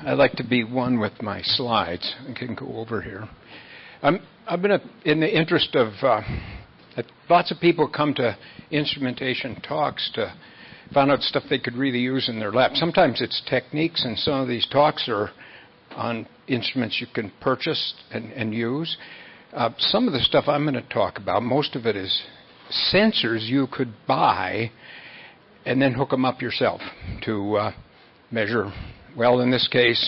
I like to be one with my slides. I can go over here. I'm going to, in the interest of, lots of people come to instrumentation talks to find out stuff they could really use in their lab. Sometimes it's techniques, and some of these talks are on instruments you can purchase and use. Some of the stuff I'm going to talk about, most of it is sensors you could buy and then hook them up yourself to measure, well, in this case,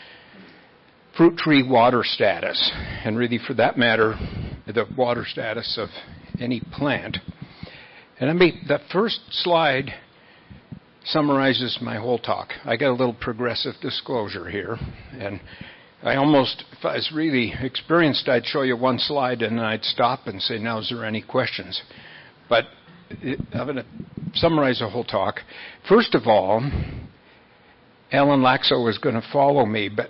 fruit tree water status, and really, for that matter, the water status of any plant. And the first slide summarizes my whole talk. I got a little progressive disclosure here, and I almost, if I was really experienced, I'd show you one slide and I'd stop and say, now, is there any questions? But I'm going to summarize the whole talk. First of all, Alan Laxo was going to follow me, but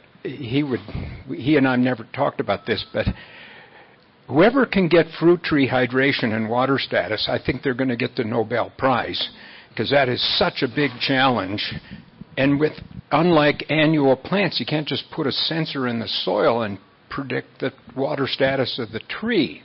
he and I never talked about this, but whoever can get fruit tree hydration and water status, I think they're going to get the Nobel Prize, because that is such a big challenge. And unlike annual plants, you can't just put a sensor in the soil and predict the water status of the tree.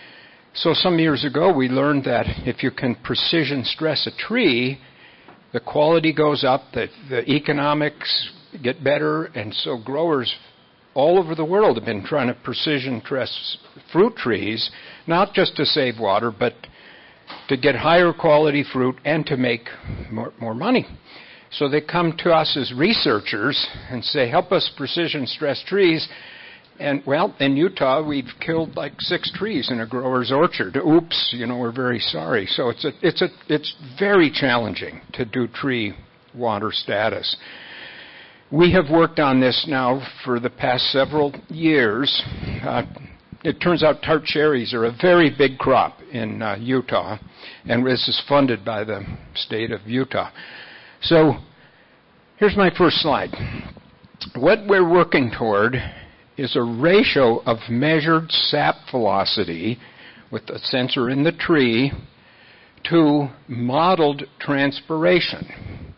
So some years ago, we learned that if you can precision stress a tree, the quality goes up, the economics get better, and so growers all over the world have been trying to precision stress fruit trees, not just to save water, but to get higher quality fruit and to make more money. So they come to us as researchers and say, help us precision stress trees. And, well, in Utah, we've killed like 6 trees in a grower's orchard. Oops, we're very sorry. So it's very challenging to do tree water status. We have worked on this now for the past several years. It turns out tart cherries are a very big crop in Utah, and this is funded by the state of Utah. So here's my first slide. What we're working toward is a ratio of measured sap velocity with a sensor in the tree to modeled transpiration.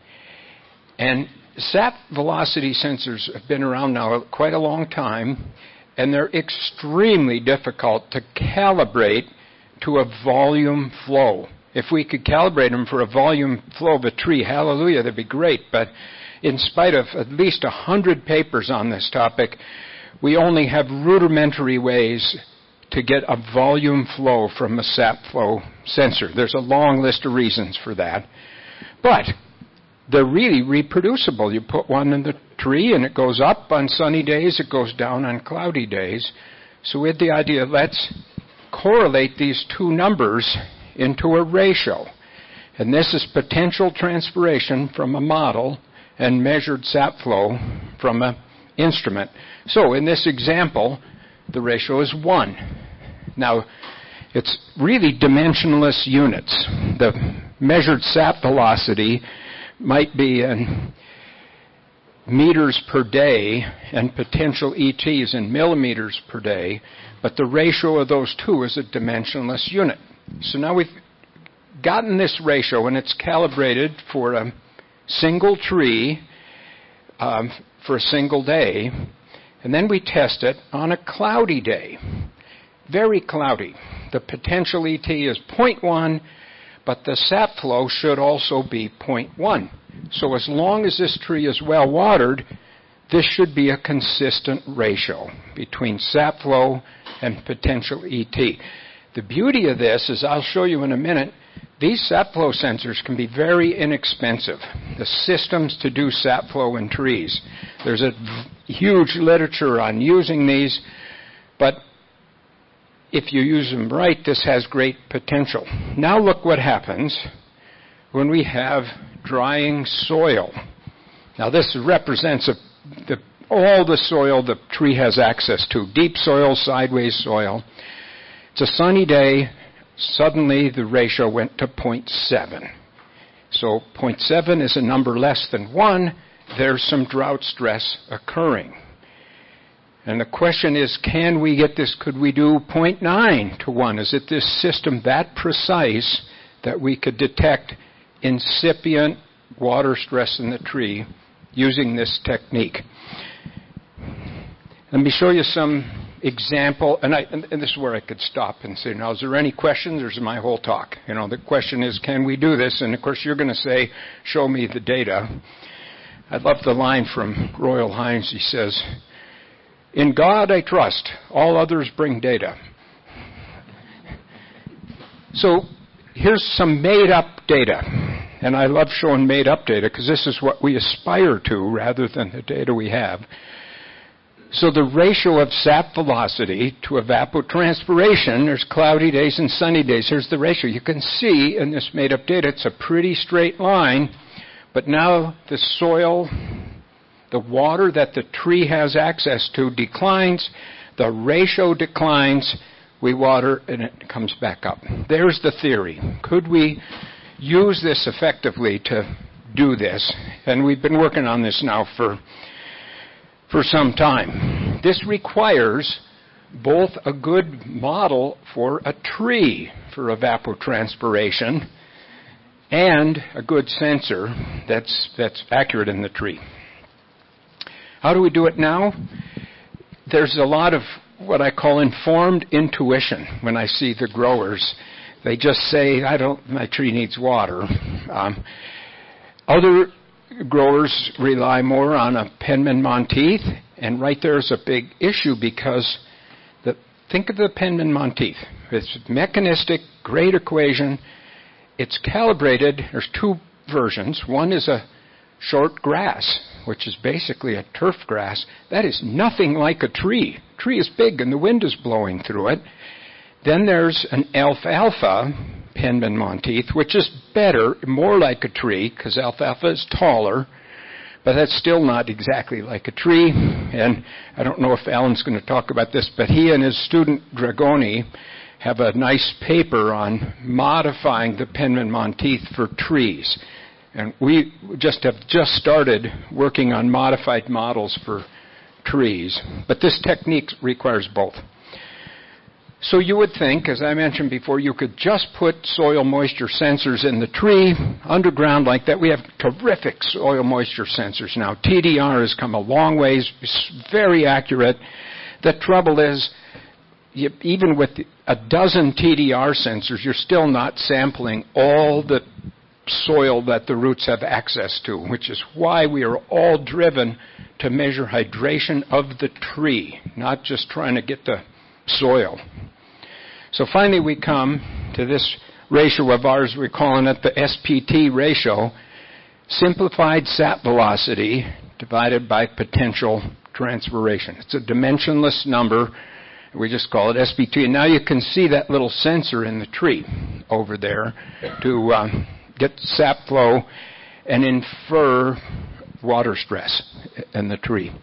And sap velocity sensors have been around now quite a long time, and they're extremely difficult to calibrate to a volume flow. If we could calibrate them for a volume flow of a tree, hallelujah, that'd be great. But in spite of at least 100 papers on this topic, we only have rudimentary ways to get a volume flow from a sap flow sensor. There's a long list of reasons for that. But they're really reproducible. You put one in the tree and it goes up on sunny days, it goes down on cloudy days. So we had the idea, let's correlate these two numbers into a ratio. And this is potential transpiration from a model and measured sap flow from an instrument. So in this example, the ratio is 1. Now, it's really dimensionless units. The measured sap velocity might be in meters per day and potential ETs in millimeters per day, but the ratio of those two is a dimensionless unit. So now we've gotten this ratio, and it's calibrated for a single tree for a single day, and then we test it on a cloudy day, very cloudy. The potential ET is 0.1, but the sap flow should also be 0.1. So as long as this tree is well watered, this should be a consistent ratio between sap flow and potential ET. The beauty of this is, I'll show you in a minute, these sap flow sensors can be very inexpensive. The systems to do sap flow in trees. There's a huge literature on using these, but if you use them right, this has great potential. Now look what happens when we have drying soil. Now this represents all the soil the tree has access to, deep soil, sideways soil. It's a sunny day. Suddenly the ratio went to 0.7. So 0.7 is a number less than 1. There's some drought stress occurring. And the question is, can we get this? Could we do 0.9 to 1? Is it this system that precise that we could detect incipient water stress in the tree using this technique. Let me show you some example, and this is where I could stop and say, now, is there any questions, or is my whole talk? The question is, can we do this? And, of course, you're going to say, show me the data. I love the line from Royal Hines. He says, in God I trust, all others bring data. So here's some made-up data. And I love showing made-up data because this is what we aspire to rather than the data we have. So the ratio of sap velocity to evapotranspiration, there's cloudy days and sunny days. Here's the ratio. You can see in this made-up data, it's a pretty straight line. But now the soil, the water that the tree has access to declines. The ratio declines. We water and it comes back up. There's the theory. Could we use this effectively to do this? And we've been working on this now for some time. This requires both a good model for a tree for evapotranspiration and a good sensor that's accurate in the tree. How do we do it now? There's a lot of what I call informed intuition when I see the growers. They just say, my tree needs water. Other growers rely more on a Penman Monteith, and right there is a big issue because think of the Penman Monteith. It's mechanistic, great equation. It's calibrated. There's two versions. One is a short grass, which is basically a turf grass. That is nothing like a tree. Tree is big and the wind is blowing through it. Then there's an alfalfa Penman Monteith, which is better, more like a tree, because alfalfa is taller, but that's still not exactly like a tree. And I don't know if Alan's going to talk about this, but he and his student Dragoni have a nice paper on modifying the Penman Monteith for trees. And we have just started working on modified models for trees. But this technique requires both. So you would think, as I mentioned before, you could just put soil moisture sensors in the tree, underground like that. We have terrific soil moisture sensors now. TDR has come a long ways, it's very accurate. The trouble is, even with a dozen TDR sensors, you're still not sampling all the soil that the roots have access to, which is why we are all driven to measure hydration of the tree, not just trying to get the soil. So finally we come to this ratio of ours, we're calling it the SPT ratio, simplified sap velocity divided by potential transpiration. It's a dimensionless number. We just call it SPT. And now you can see that little sensor in the tree over there to get sap flow and infer water stress in the tree.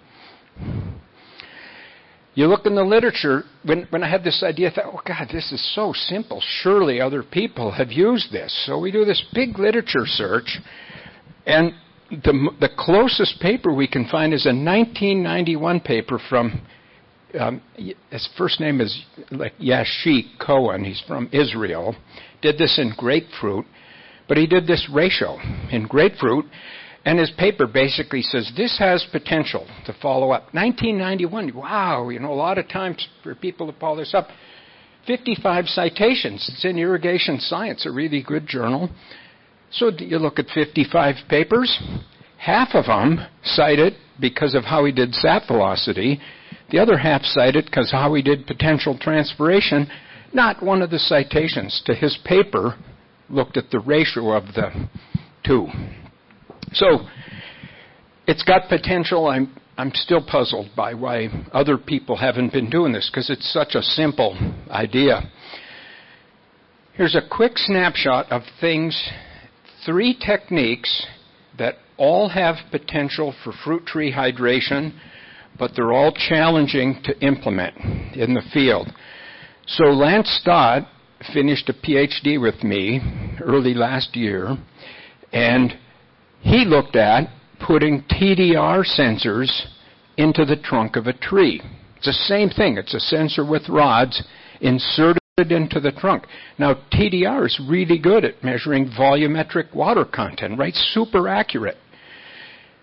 You look in the literature, when I had this idea, I thought, oh God, this is so simple. Surely other people have used this. So we do this big literature search, and the closest paper we can find is a 1991 paper from, his first name is like Yashik Cohen. He's from Israel. Did this in grapefruit, but he did this ratio in grapefruit. And his paper basically says, this has potential to follow up. 1991, wow, a lot of times for people to follow this up. 55 citations. It's in Irrigation Science, a really good journal. So you look at 55 papers. Half of them cite it because of how he did sap velocity. The other half cite it because of how he did potential transpiration. Not one of the citations to his paper looked at the ratio of the two. So it's got potential. I'm still puzzled by why other people haven't been doing this, because it's such a simple idea. Here's a quick snapshot of things, 3 techniques that all have potential for fruit tree hydration, but they're all challenging to implement in the field. So Lance Stott finished a PhD with me early last year, and he looked at putting TDR sensors into the trunk of a tree. It's the same thing. It's a sensor with rods inserted into the trunk. Now, TDR is really good at measuring volumetric water content, right? Super accurate.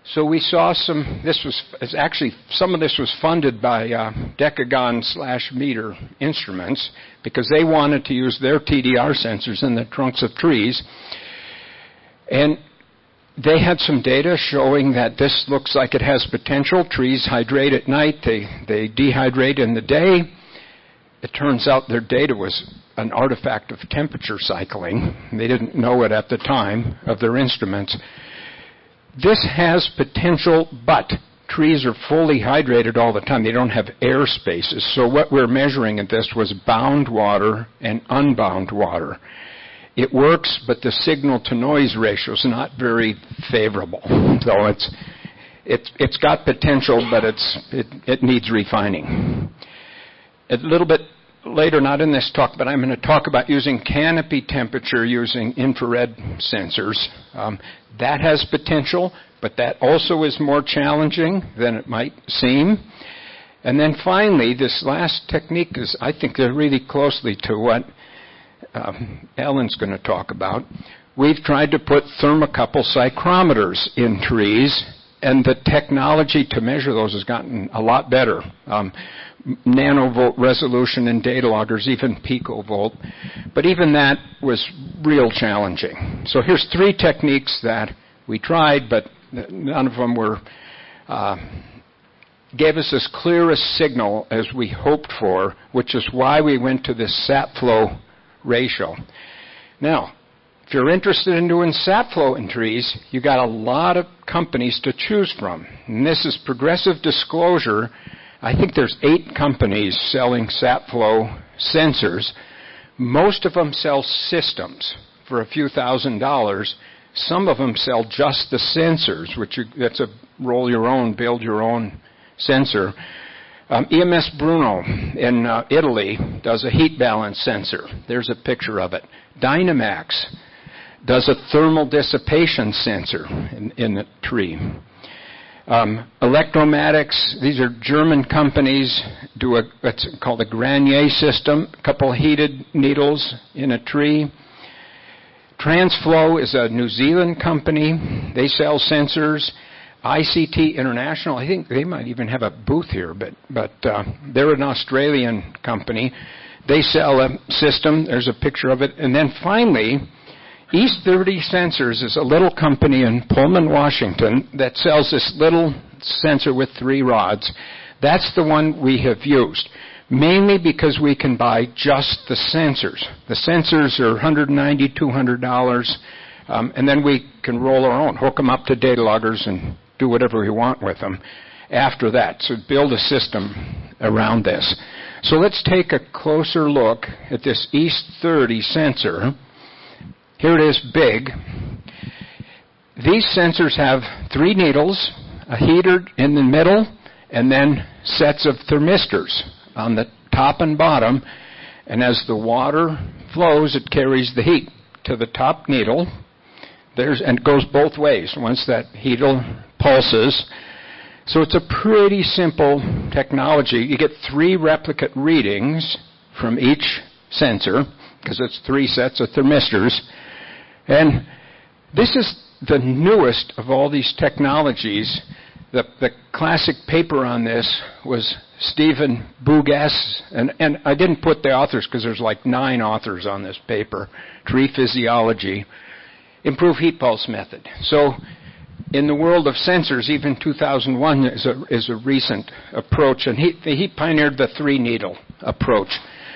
So we saw some of this was funded by Decagon/Meter Instruments because they wanted to use their TDR sensors in the trunks of trees. And they had some data showing that this looks like it has potential. Trees hydrate at night, they dehydrate in the day. It turns out their data was an artifact of temperature cycling. They didn't know it at the time of their instruments. This has potential, but trees are fully hydrated all the time. They don't have air spaces. So what we're measuring at this was bound water and unbound water. It works, but the signal-to-noise ratio is not very favorable. So it's got potential, but it needs refining. A little bit later, not in this talk, but I'm going to talk about using canopy temperature using infrared sensors. That has potential, but that also is more challenging than it might seem. And then finally, this last technique is, I think, really closely to what Ellen's going to talk about. We've tried to put thermocouple psychrometers in trees, and the technology to measure those has gotten a lot better. Nanovolt resolution in data loggers, even picovolt. But even that was real challenging. So here's 3 techniques that we tried, but none of them gave us as clear a signal as we hoped for, which is why we went to this sap flow ratio. Now, if you're interested in doing sap flow in trees, you got a lot of companies to choose from. And this is Progressive Disclosure. I think there's 8 companies selling sap flow sensors. Most of them sell systems for a few $1,000s. Some of them sell just the sensors, that's a roll your own, build your own sensor. EMS Bruno in Italy does a heat balance sensor. There's a picture of it. Dynamax does a thermal dissipation sensor in the tree. Electromatics, these are German companies, do what's called a Granier system, a couple of heated needles in a tree. Transflow is a New Zealand company. They sell sensors. ICT International, I think they might even have a booth here, but they're an Australian company. They sell a system. There's a picture of it. And then finally, East 30 Sensors is a little company in Pullman, Washington that sells this little sensor with 3 rods. That's the one we have used, mainly because we can buy just the sensors. The sensors are $190, $200, and then we can roll our own, hook them up to data loggers and do whatever we want with them after that. So build a system around this. So let's take a closer look at this East 30 sensor. Here it is big. These sensors have 3 needles, a heater in the middle, and then sets of thermistors on the top and bottom. And as the water flows, it carries the heat to the top needle. And it goes both ways once that heater pulses. So it's a pretty simple technology. You get 3 replicate readings from each sensor, because it's 3 sets of thermistors. And this is the newest of all these technologies. The classic paper on this was Stephen Bougas, and I didn't put the authors because there's like 9 authors on this paper. Tree Physiology, Improved Heat Pulse Method. So in the world of sensors, even 2001 is a recent approach, and he pioneered the 3-needle approach.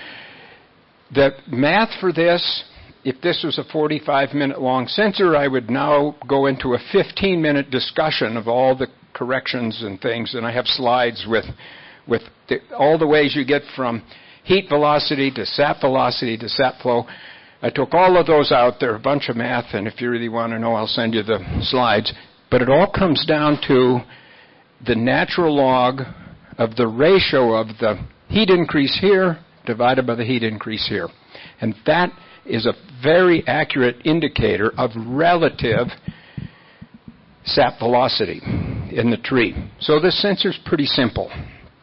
The math for this, if this was a 45-minute long sensor, I would now go into a 15-minute discussion of all the corrections and things, and I have slides with all the ways you get from heat velocity to sap flow. I took all of those out. They're a bunch of math, and if you really want to know, I'll send you the slides. But it all comes down to the natural log of the ratio of the heat increase here divided by the heat increase here. And that is a very accurate indicator of relative sap velocity in the tree. So this sensor's pretty simple.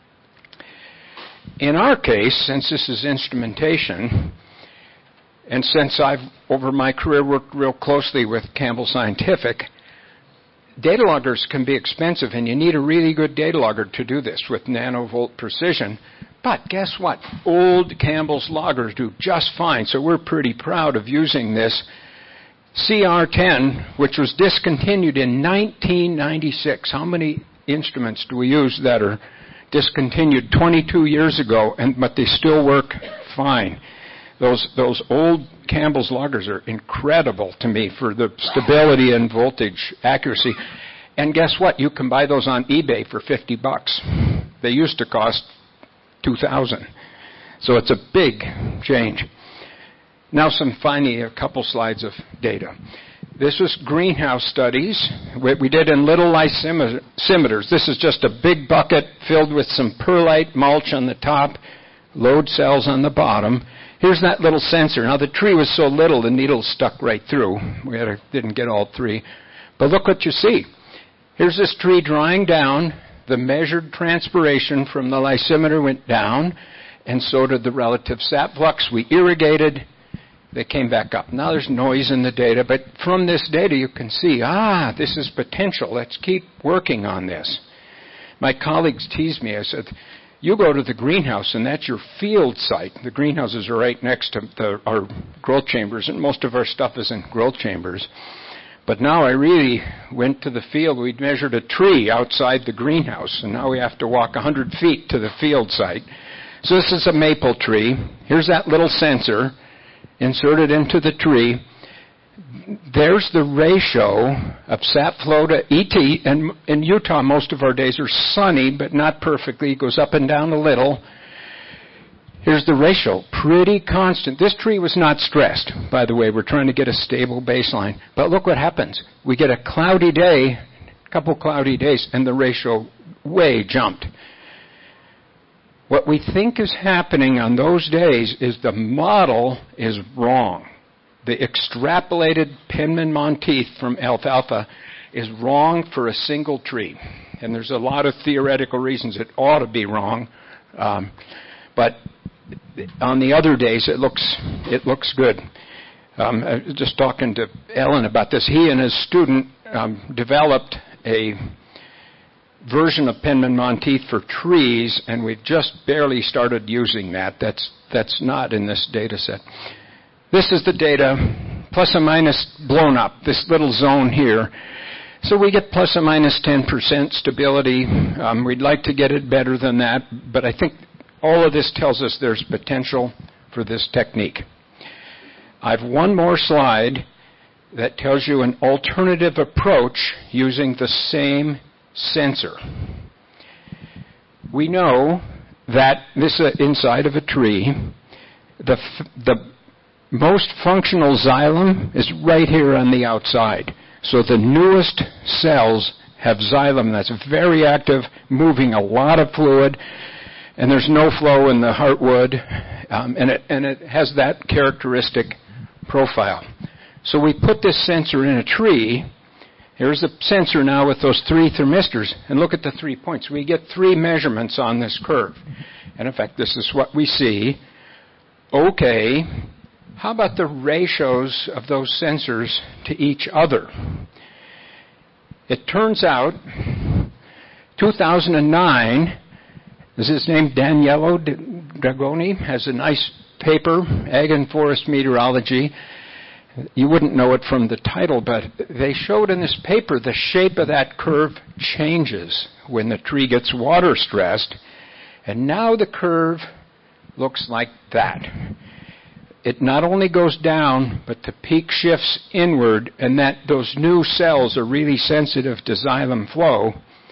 In our case, since this is instrumentation, and since I've, over my career, worked real closely with Campbell Scientific, data loggers can be expensive, and you need a really good data logger to do this with nanovolt precision. But guess what? Old Campbell's loggers do just fine, so we're pretty proud of using this CR10, which was discontinued in 1996. How many instruments do we use that are discontinued 22 years ago, but they still work fine? Those old Campbell's loggers are incredible to me for the stability and voltage accuracy. And guess what? You can buy those on eBay for $50. They used to cost $2,000. So it's a big change. Now finally a couple slides of data. This was greenhouse studies we did in little lysimeters. This is just a big bucket filled with some perlite mulch on the top, load cells on the bottom. Here's that little sensor. Now the tree was so little the needle stuck right through. Didn't get all three. But look what you see. Here's this tree drying down. The measured transpiration from the lysimeter went down, and so did the relative sap flux. We irrigated. They came back up. Now there's noise in the data, but from this data you can see, this is potential. Let's keep working on this. My colleagues teased me. I said, you go to the greenhouse, and that's your field site. The greenhouses are right next to our growth chambers, and most of our stuff is in growth chambers. But now I really went to the field. We measured a tree outside the greenhouse, and now we have to walk 100 feet to the field site. So this is a maple tree. Here's that little sensor inserted into the tree. There's the ratio of sap flow to ET. And in Utah, most of our days are sunny, but not perfectly. It goes up and down a little. Here's the ratio, pretty constant. This tree was not stressed, by the way. We're trying to get a stable baseline. But look what happens. We get a cloudy day, a couple cloudy days, and the ratio way jumped. What we think is happening on those days is the model is wrong. The extrapolated Penman-Monteith from alfalfa is wrong for a single tree. And there's a lot of theoretical reasons it ought to be wrong. But on the other days, it looks good. I was just talking to Ellen about this. He and his student developed a version of Penman-Monteith for trees, and we've just barely started using that. That's not in this data set. This is the data, plus or minus blown up, this little zone here. So we get plus or minus 10% stability. We'd like to get it better than that, but I think all of this tells us there's potential for this technique. I have one more slide that tells you an alternative approach using the same sensor. We know that this is inside of a tree. The most functional xylem is right here on the outside. So the newest cells have xylem that's very active, moving a lot of fluid, and there's no flow in the heartwood, and it has that characteristic profile. So we put this sensor in a tree. Here's the sensor now with those three thermistors, and look at the 3 points. We get 3 measurements on this curve. And in fact, this is what we see. Okay, how about the ratios of those sensors to each other? It turns out, 2009, this is named Daniello Dragoni, has a nice paper, Ag and Forest Meteorology. You wouldn't know it from the title, but they showed in this paper the shape of that curve changes when the tree gets water stressed. And now the curve looks like that. It not only goes down, but the peak shifts inward, and that those new cells are really sensitive to xylem flow.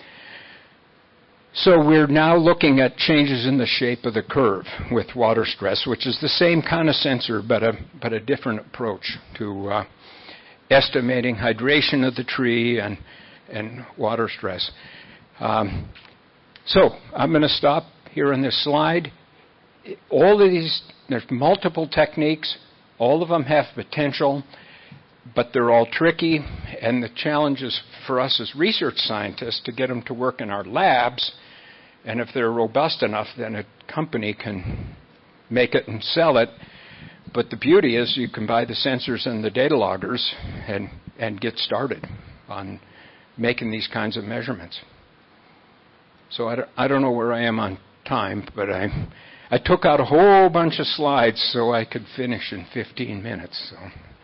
So we're now looking at changes in the shape of the curve with water stress, which is the same kind of sensor, but a different approach to estimating hydration of the tree and water stress. So I'm going to stop here on this slide. All of these, there's multiple techniques. All of them have potential, but they're all tricky. And the challenge is for us as research scientists to get them to work in our labs. And if they're robust enough, then a company can make it and sell it. But the beauty is you can buy the sensors and the data loggers and get started on making these kinds of measurements. So I don't know where I am on time, but I took out a whole bunch of slides so I could finish in 15 minutes. So.